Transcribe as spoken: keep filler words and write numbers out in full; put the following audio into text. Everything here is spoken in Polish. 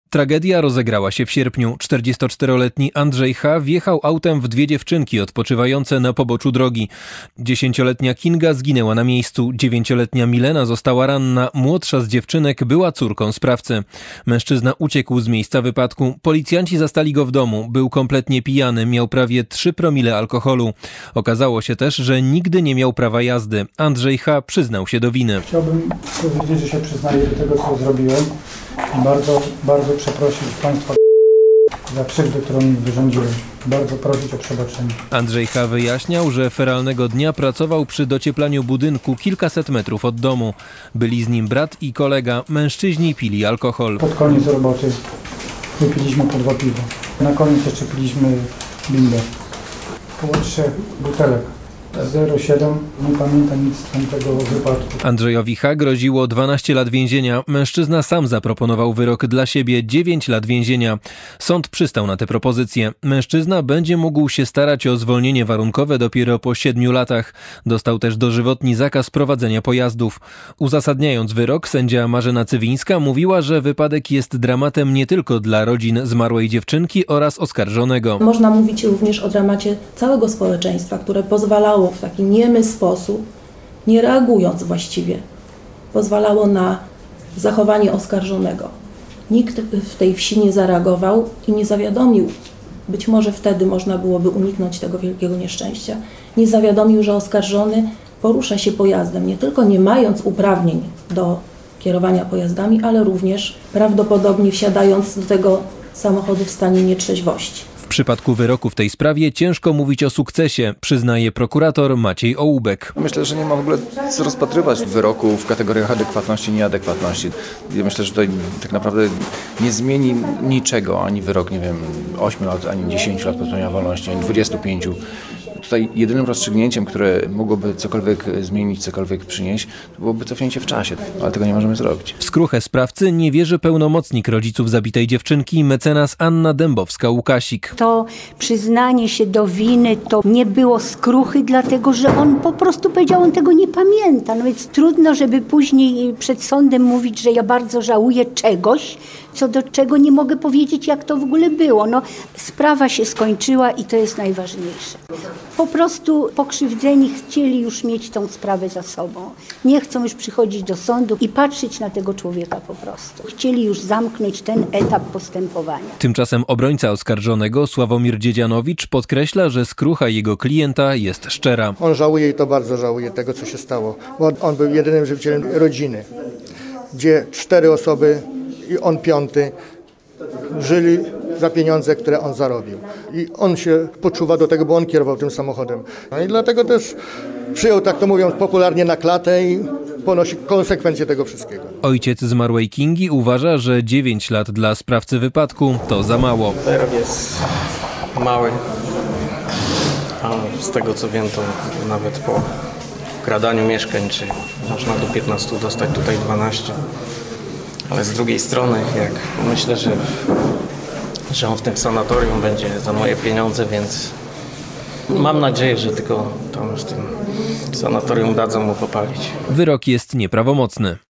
Tragedia rozegrała się w sierpniu. czterdziestoczteroletni Andrzej H. wjechał autem w dwie dziewczynki odpoczywające na poboczu drogi. Dziesięcioletnia Kinga zginęła na miejscu. Dziewięcioletnia Milena została ranna. Młodsza z dziewczynek była córką sprawcy. Mężczyzna uciekł z miejsca wypadku. Policjanci zastali go w domu. Był kompletnie pijany. Miał prawie trzy promile alkoholu. Okazało się też, że nigdy nie miał prawa jazdy. Andrzej H. przyznał się do winy. Chciałbym powiedzieć, że się przyznaję do tego, co zrobiłem. Bardzo, bardzo przeprosić Państwa za krzywdę, którą mi wyrządziłem. Bardzo prosić o przebaczenie. Andrzej H. wyjaśniał, że feralnego dnia pracował przy docieplaniu budynku kilkaset metrów od domu. Byli z nim brat i kolega. Mężczyźni pili alkohol. Pod koniec roboty wypiliśmy po dwa piwa. Na koniec jeszcze piliśmy bindę. Koło trzech butelek. zero siedem, nie pamiętam nic z tamtego wypadku. Andrzejowi H. groziło dwanaście lat więzienia. Mężczyzna sam zaproponował wyrok dla siebie dziewięć lat więzienia. Sąd przystał na tę propozycję. Mężczyzna będzie mógł się starać o zwolnienie warunkowe dopiero po siedmiu latach. Dostał też dożywotni zakaz prowadzenia pojazdów. Uzasadniając wyrok, sędzia Marzena Cywińska mówiła, że wypadek jest dramatem nie tylko dla rodzin zmarłej dziewczynki oraz oskarżonego. Można mówić również o dramacie całego społeczeństwa, które pozwalało w taki niemy sposób, nie reagując właściwie, pozwalało na zachowanie oskarżonego. Nikt w tej wsi nie zareagował i nie zawiadomił, być może wtedy można byłoby uniknąć tego wielkiego nieszczęścia, nie zawiadomił, że oskarżony porusza się pojazdem, nie tylko nie mając uprawnień do kierowania pojazdami, ale również prawdopodobnie wsiadając do tego samochodu w stanie nietrzeźwości. W przypadku wyroku w tej sprawie ciężko mówić o sukcesie, przyznaje prokurator Maciej Ołubek. Myślę, że nie ma w ogóle co rozpatrywać wyroku w kategoriach adekwatności, nieadekwatności. Ja myślę, że tutaj tak naprawdę nie zmieni niczego, ani wyrok, nie wiem, ośmiu lat, ani dziesięciu lat pozbawienia wolności, ani dwudziestu pięciu. Tutaj jedynym rozstrzygnięciem, które mogłoby cokolwiek zmienić, cokolwiek przynieść, to byłoby cofnięcie w czasie, ale tego nie możemy zrobić. W skruchę sprawcy nie wierzy pełnomocnik rodziców zabitej dziewczynki, mecenas Anna Dębowska-Łukasik. To przyznanie się do winy to nie było skruchy, dlatego że on po prostu powiedział, on tego nie pamięta. No więc trudno, żeby później przed sądem mówić, że ja bardzo żałuję czegoś, co do czego nie mogę powiedzieć, jak to w ogóle było. No, sprawa się skończyła i to jest najważniejsze. Po prostu pokrzywdzeni chcieli już mieć tą sprawę za sobą. Nie chcą już przychodzić do sądu i patrzeć na tego człowieka po prostu. Chcieli już zamknąć ten etap postępowania. Tymczasem obrońca oskarżonego Sławomir Dziedzianowicz podkreśla, że skrucha jego klienta jest szczera. On żałuje i to bardzo żałuje tego, co się stało. Bo on był jedynym żywicielem rodziny, gdzie cztery osoby i on piąty żyli za pieniądze, które on zarobił. I on się poczuwa do tego, bo on kierował tym samochodem. No i dlatego też przyjął, tak to mówiąc popularnie, na klatę i ponosi konsekwencje tego wszystkiego. Ojciec zmarłej Kingi uważa, że dziewięć lat dla sprawcy wypadku to za mało. Wyrok jest mały, a z tego co wiem, to nawet po kradaniu mieszkań, czy można do piętnastu dostać, tutaj dwanaście. Ale z drugiej strony, jak myślę, że, że on w tym sanatorium będzie za moje pieniądze, więc mam nadzieję, że tylko tam w tym sanatorium dadzą mu popalić. Wyrok jest nieprawomocny.